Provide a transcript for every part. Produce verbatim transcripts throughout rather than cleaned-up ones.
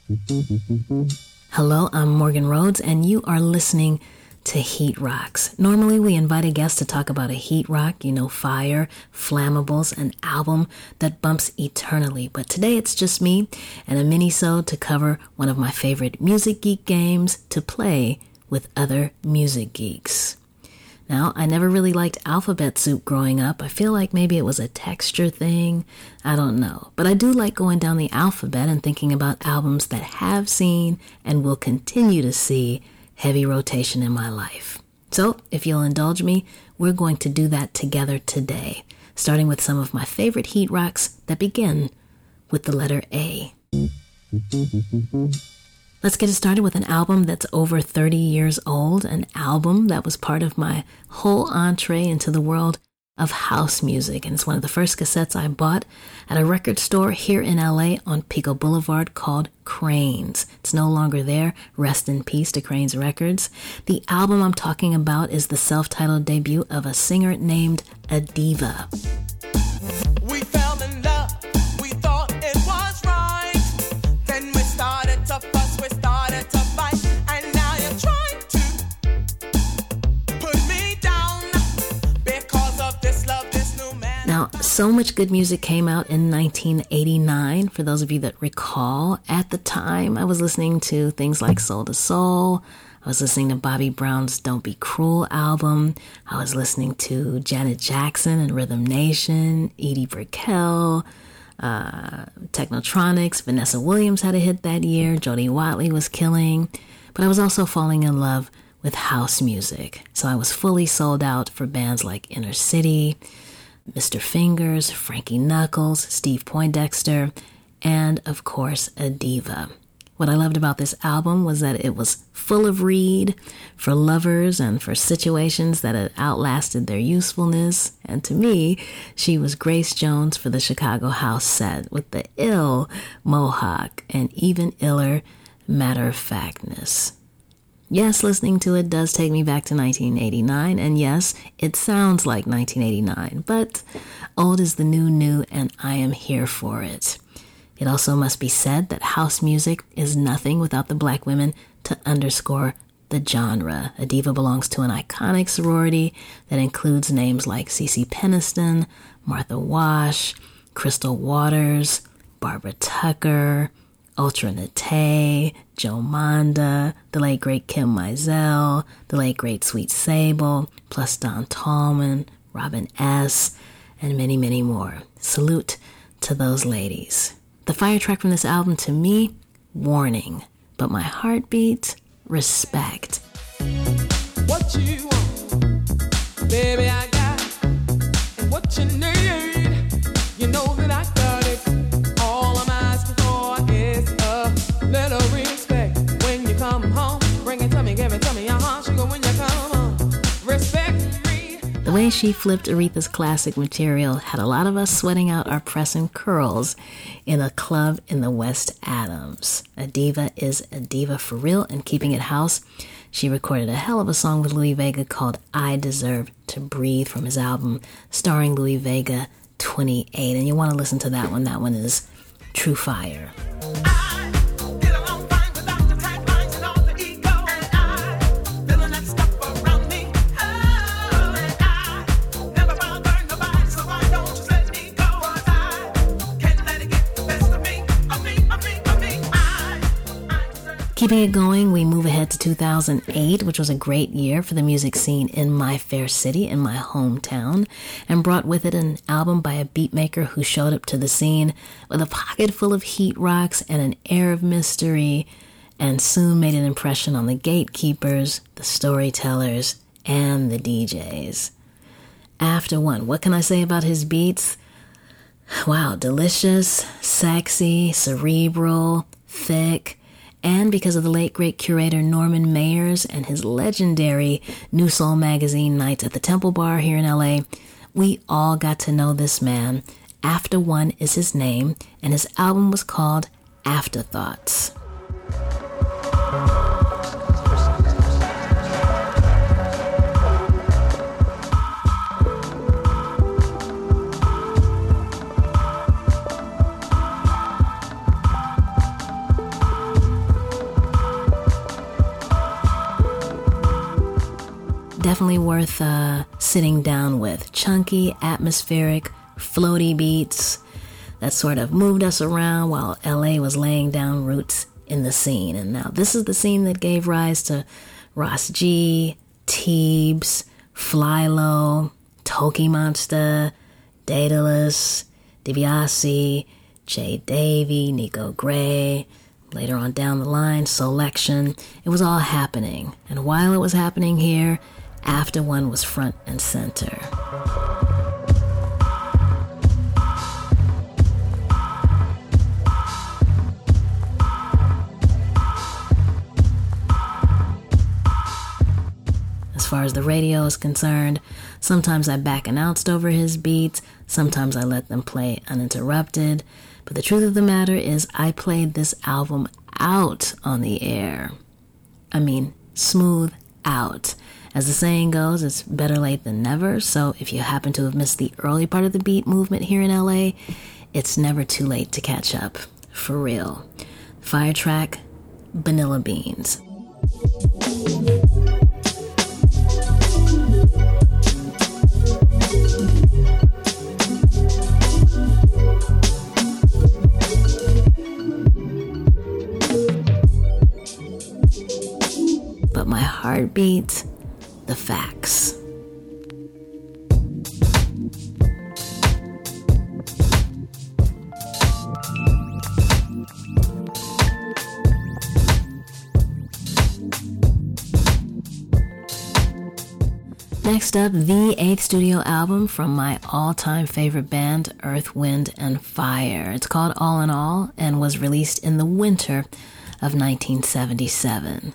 Hello, I'm Morgan Rhodes, and you are listening to Heat Rocks. Normally, we invite a guest to talk about a heat rock, you know, fire, flammables, an album that bumps eternally. But today it's just me and a mini-sode to cover one of my favorite music geek games to play with other music geeks. Now, I never really liked Alphabet Soup growing up. I feel like maybe it was a texture thing. I don't know. But I do like going down the alphabet and thinking about albums that have seen and will continue to see heavy rotation in my life. So, if you'll indulge me, we're going to do that together today, starting with some of my favorite heat rocks that begin with the letter A. Let's get it started with an album that's over thirty years old, an album that was part of my whole entree into the world of house music. And it's one of the first cassettes I bought at a record store here in L A on Pico Boulevard called Cranes. It's no longer there. Rest in peace to Cranes Records. The album I'm talking about is the self-titled debut of a singer named Adiva. We fell in love. We thought it was right. Then we started to fuss. We started to fight. And now you're trying to put me down because of this love, this new man. Now, so much good music came out in nineteen eighty-nine. For those of you that recall, at the time, I was listening to things like Soul to Soul. I was listening to Bobby Brown's Don't Be Cruel album. I was listening to Janet Jackson and Rhythm Nation, Edie Brickell, uh, Technotronics. Vanessa Williams had a hit that year. Jody Watley was killing. But I was also falling in love with house music. So I was fully sold out for bands like Inner City, Mister Fingers, Frankie Knuckles, Steve Poindexter, and of course, Adiva. What I loved about this album was that it was full of read for lovers and for situations that had outlasted their usefulness. And to me, she was Grace Jones for the Chicago house set with the ill mohawk and even iller matter-of-factness. Yes, listening to it does take me back to nineteen eighty-nine, and yes, it sounds like nineteen eighty-nine, but old is the new new, and I am here for it. It also must be said that house music is nothing without the black women to underscore the genre. Adiva belongs to an iconic sorority that includes names like Cece Peniston, Martha Wash, Crystal Waters, Barbara Tucker, Ultra Nate, Joe Manda, the late great Kim Mizell, the late great Sweet Sable, plus Don Tallman, Robin S., and many, many more. Salute to those ladies. The fire track from this album, to me, warning, but my heartbeat, respect. What you want, baby, I got. And what you need, you know that I got it. All I'm asking for is a little respect. When you come home, bring it to me, give it to me, uh-huh. She go when you come home, respect me. The way she flipped Aretha's classic material had a lot of us sweating out our press and curls in a club in the West Adams. Adiva is a diva for real and keeping it house. She recorded a hell of a song with Louie Vega called I Deserve to Breathe from his album starring Louie Vega twenty-eight. And you want to listen to that one. That one is True Fire. Keeping it going, we move ahead to two thousand eight, which was a great year for the music scene in my fair city, in my hometown, and brought with it an album by a beatmaker who showed up to the scene with a pocket full of heat rocks and an air of mystery, and soon made an impression on the gatekeepers, the storytellers, and the D Js. After One, what can I say about his beats? Wow, delicious, sexy, cerebral, thick, and because of the late great curator Norman Mayers and his legendary New Soul Magazine nights at the Temple Bar here in L A, we all got to know this man. After One is his name, and his album was called Afterthoughts. Definitely worth uh, sitting down with. Chunky, atmospheric, floaty beats that sort of moved us around while L A was laying down roots in the scene. And now this is the scene that gave rise to Ross G, Teebs, Flylo, Toki Monster, Daedalus, DiBiase, Jay Davy, Nico Gray. Later on down the line, Selection. It was all happening. And while it was happening here, After One was front and center. As far as the radio is concerned, sometimes I back announced over his beats, sometimes I let them play uninterrupted, but the truth of the matter is I played this album out on the air. I mean, smooth out. As the saying goes, it's better late than never, so if you happen to have missed the early part of the beat movement here in L A, it's never too late to catch up. For real. Fire track, Vanilla Beans. But my heartbeat, the facts. Next up, the eighth studio album from my all-time favorite band, Earth, Wind, and Fire. It's called All in All and was released in the winter of nineteen seventy-seven.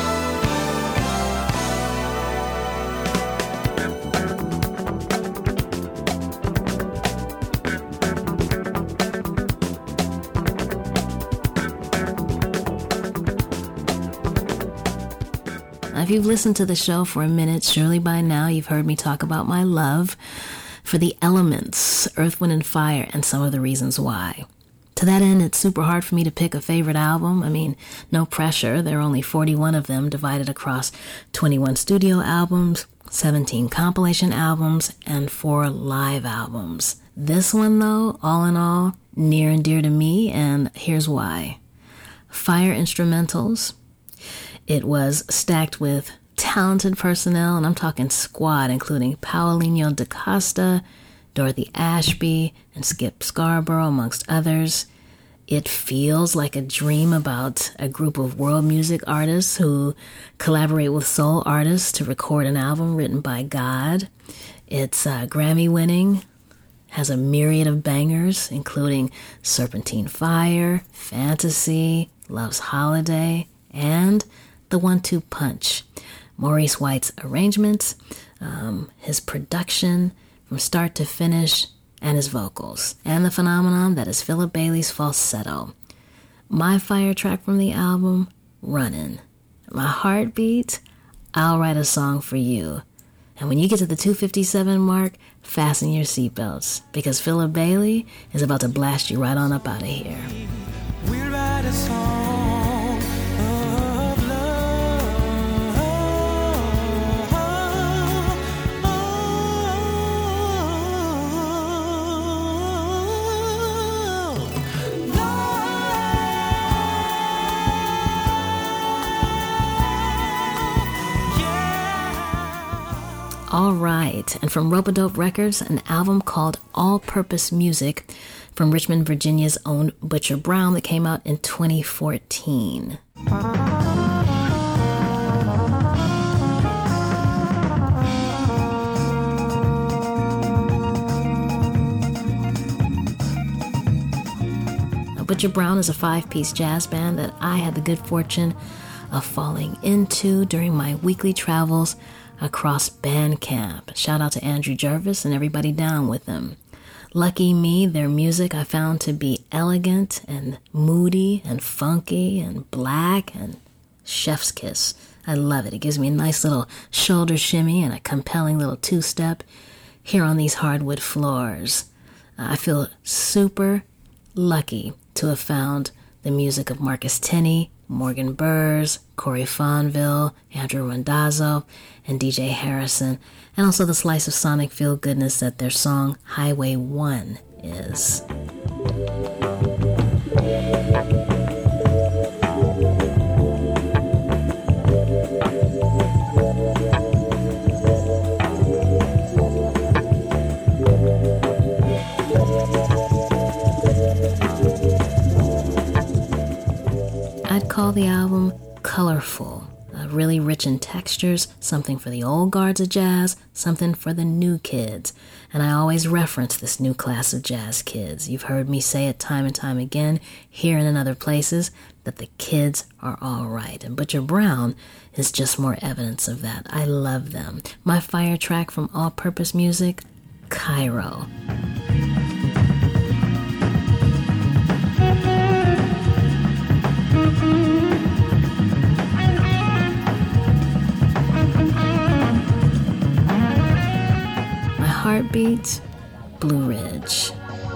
If you've listened to the show for a minute, surely by now you've heard me talk about my love for the elements, Earth, Wind, and Fire, and some of the reasons why. To that end, it's super hard for me to pick a favorite album. I mean, no pressure. There are only forty-one of them divided across twenty-one studio albums, seventeen compilation albums, and four live albums. This one, though, all in all, near and dear to me, and here's why. Fire instrumentals. It was stacked with talented personnel, and I'm talking squad, including Paulinho da Costa, Dorothy Ashby, and Skip Scarborough, amongst others. It feels like a dream about a group of world music artists who collaborate with soul artists to record an album written by God. It's uh, Grammy-winning, has a myriad of bangers, including Serpentine Fire, Fantasy, Love's Holiday, and The One Two Punch. Maurice White's arrangements, um, his production from start to finish, and his vocals, and the phenomenon that is Philip Bailey's falsetto. My fire track from the album, Runnin'. My heartbeat, I'll Write a Song for You. And when you get to the two fifty-seven mark, fasten your seatbelts, because Philip Bailey is about to blast you right on up out of here. We'll write a song of love. All right, and from Rope-A-Dope Records, an album called All Purpose Music from Richmond, Virginia's own Butcher Brown that came out in twenty fourteen. Now, Butcher Brown is a five-piece jazz band that I had the good fortune of falling into during my weekly travels across Bandcamp. Shout out to Andrew Jervis and everybody down with them. Lucky me, their music I found to be elegant and moody and funky and black and chef's kiss. I love it. It gives me a nice little shoulder shimmy and a compelling little two-step here on these hardwood floors. I feel super lucky to have found the music of Marcus Tenney, Morgan Burrs, Corey Fonville, Andrew Randazzo, and D J Harrison, and also the slice of sonic feel goodness that their song Highway one is. I'd call the album colorful, uh, really rich in textures, something for the old guards of jazz, something for the new kids. And I always reference this new class of jazz kids. You've heard me say it time and time again, here and in other places, that the kids are all right. And Butcher Brown is just more evidence of that. I love them. My fire track from All Purpose Music, Cairo. Heartbeat, Blue Ridge.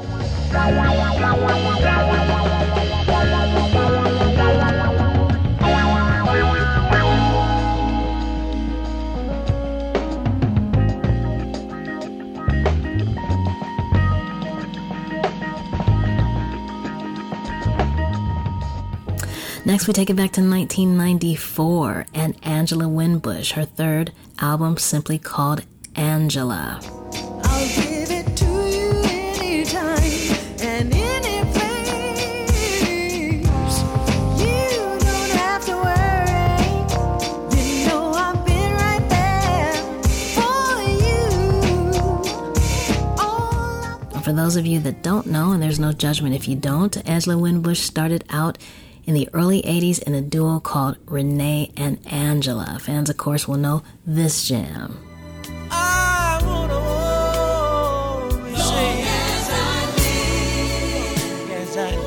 Next, we take it back to nineteen ninety-four and Angela Winbush, her third album simply called Angela. I'll give it to you anytime and any place. You don't have to worry. You know I've been right there for you. All For those of you that don't know, and there's no judgment if you don't, Angela Winbush started out in the early eighties in a duo called Renee and Angela. Fans, of course, will know this jam. I wanna always say as I live, as I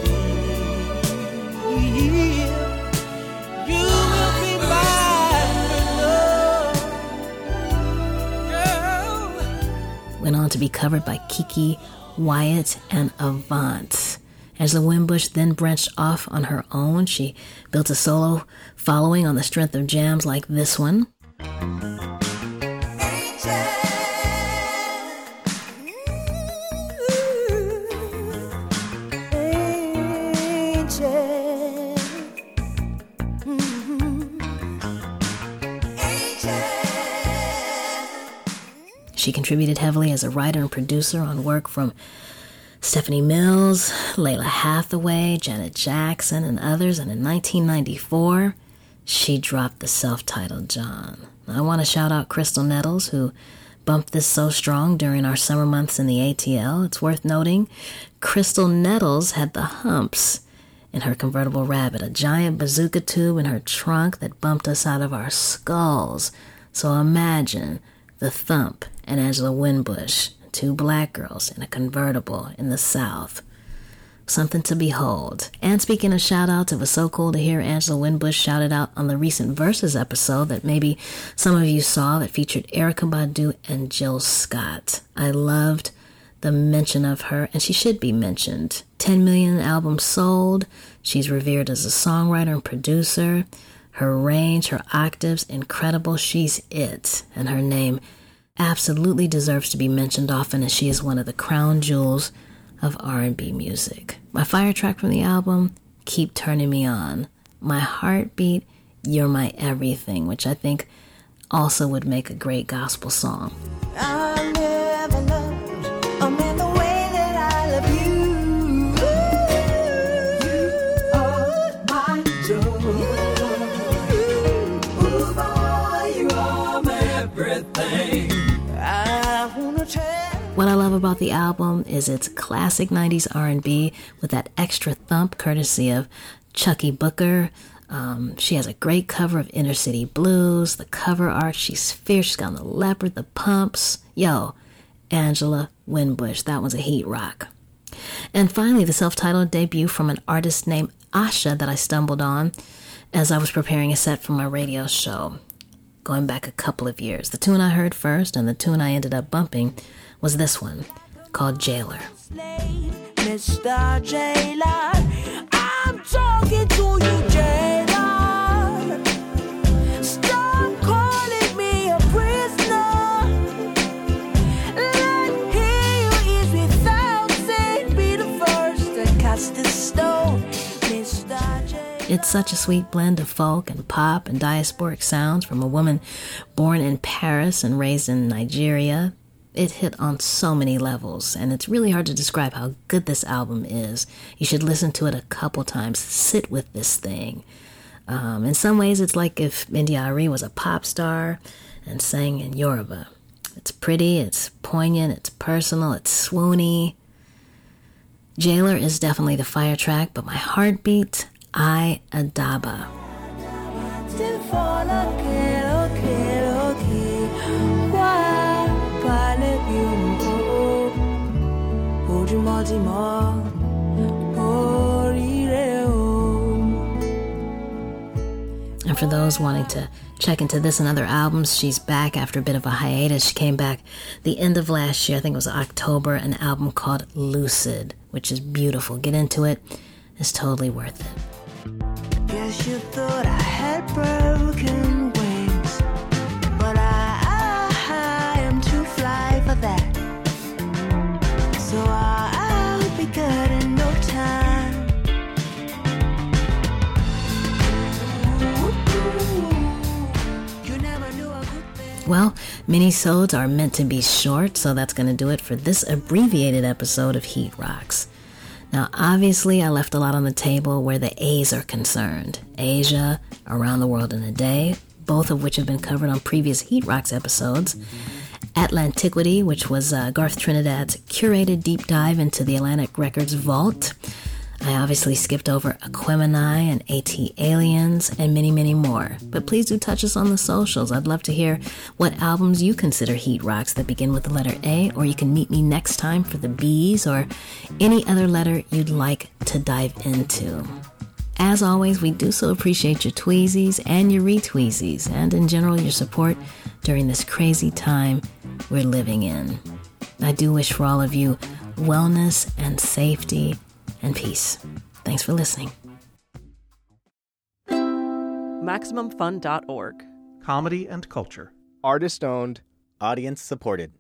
live, you will be my love, girl. Went on to be covered by Kiki Wyatt and Avant. Angela Winbush then branched off on her own. She built a solo following on the strength of jams like this one. She contributed heavily as a writer and producer on work from Stephanie Mills, Layla Hathaway, Janet Jackson, and others. And in nineteen ninety-four, she dropped the self-titled John. I want to shout out Crystal Nettles, who bumped this so strong during our summer months in the A T L. It's worth noting, Crystal Nettles had the humps in her convertible Rabbit, a giant bazooka tube in her trunk that bumped us out of our skulls. So imagine the thump and Angela Winbush, two black girls in a convertible in the South. Something to behold. And speaking of shout-outs, it was so cool to hear Angela Winbush shouted out on the recent Versus episode that maybe some of you saw that featured Erykah Badu and Jill Scott. I loved the mention of her, and she should be mentioned. ten million albums sold. She's revered as a songwriter and producer. Her range, her octaves, incredible. She's it. And her name absolutely deserves to be mentioned often, as she is one of the crown jewels of R and B music. My fire track from the album, Keep Turning Me On. My Heartbeat, You're My Everything, which I think also would make a great gospel song. I never loved a man the way that I love you. You are my joy. Ooh, boy, you are my everything. I wanna tell. What I love about the album is its classic nineties R and B with that extra thump courtesy of Chucky Booker. Um, she has a great cover of Inner City Blues. The cover art, she's fierce. She's got on the leopard, the pumps. Yo, Angela Winbush. That one's a heat rock. And finally, the self-titled debut from an artist named Asha that I stumbled on as I was preparing a set for my radio show, going back a couple of years. The tune I heard first and the tune I ended up bumping was this one, called Jailer. Mister Jailer, I'm talking to you, jailer. Stop calling me a prisoner. Let hear you ease without saying, be the first to cast the stone, Mister J. It's such a sweet blend of folk and pop and diasporic sounds from a woman born in Paris and raised in Nigeria. It hit on so many levels, and it's really hard to describe how good this album is. You should listen to it a couple times. Sit with this thing. Um, in some ways, it's like if India.Arie was a pop star and sang in Yoruba. It's pretty, it's poignant, it's personal, it's swoony. Jailer is definitely the fire track, but my heartbeat, I Adaba. And for those wanting to check into this and other albums, she's back after a bit of a hiatus. She came back the end of last year, I think it was October, an album called Lucid, which is beautiful. Get into it. It's totally worth it. Guess you thought I had broken wings, but I, I, I am too fly for that. So I, I'll be good in no time. You never knew a good thing. Well, mini-sodes are meant to be short, so that's going to do it for this abbreviated episode of Heat Rocks. Now, obviously, I left a lot on the table where the A's are concerned. Asia, Around the World in a Day, both of which have been covered on previous Heat Rocks episodes. Atlantiquity, which was uh, Garth Trinidad's curated deep dive into the Atlantic Records vault. I obviously skipped over Aquemini and AT-Aliens and many, many more. But please do touch us on the socials. I'd love to hear what albums you consider Heat Rocks that begin with the letter A, or you can meet me next time for the B's, or any other letter you'd like to dive into. As always, we do so appreciate your tweezies and your retweezies, and in general your support during this crazy time we're living in. I do wish for all of you wellness and safety and peace. Thanks for listening. Maximum Fun dot org. Comedy and culture. Artist owned. Audience supported.